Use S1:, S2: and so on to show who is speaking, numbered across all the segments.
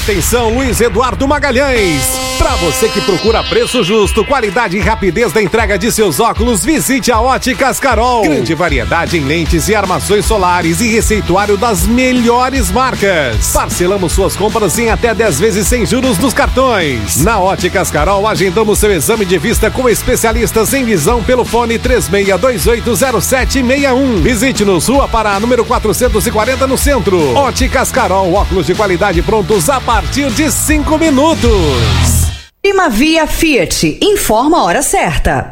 S1: Atenção, Luiz Eduardo Magalhães. Para você que procura preço justo, qualidade e rapidez da entrega de seus óculos, visite a Óticas Carol. Grande variedade em lentes e armações solares e receituário das melhores marcas. Parcelamos suas compras em até 10 vezes sem juros nos cartões. Na Óticas Carol, agendamos seu exame de vista com especialistas em visão pelo fone 36280761. Visite-nos, Rua Pará, número 440, no centro. Óticas Carol, óculos de qualidade prontos a partir de 5 minutos.
S2: Primavia Fiat, informa a hora certa.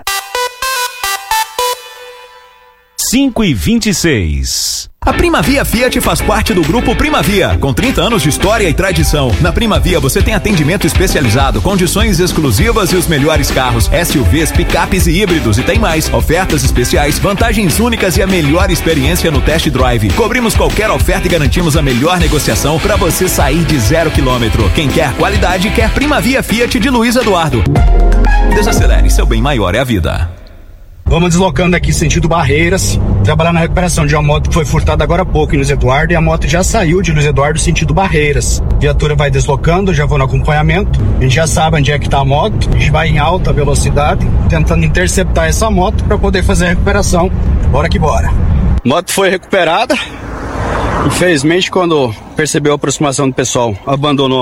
S3: 5h26.
S4: A Primavia Fiat faz parte do grupo Primavia, com 30 anos de história e tradição. Na Primavia você tem atendimento especializado, condições exclusivas e os melhores carros, SUVs, picapes e híbridos, e tem mais, ofertas especiais, vantagens únicas e a melhor experiência no test drive. Cobrimos qualquer oferta e garantimos a melhor negociação para você sair de 0 km. Quem quer qualidade, quer Primavia Fiat de Luiz Eduardo. Desacelere, seu bem maior é a vida.
S5: Vamos deslocando aqui sentido Barreiras, trabalhar na recuperação de uma moto que foi furtada agora há pouco em Luiz Eduardo, e a moto já saiu de Luiz Eduardo sentido Barreiras. A viatura vai deslocando, já vou no acompanhamento, a gente já sabe onde é que está a moto, a gente vai em alta velocidade, tentando interceptar essa moto para poder fazer a recuperação. Bora que bora. A moto foi recuperada, infelizmente quando percebeu a aproximação do pessoal, abandonou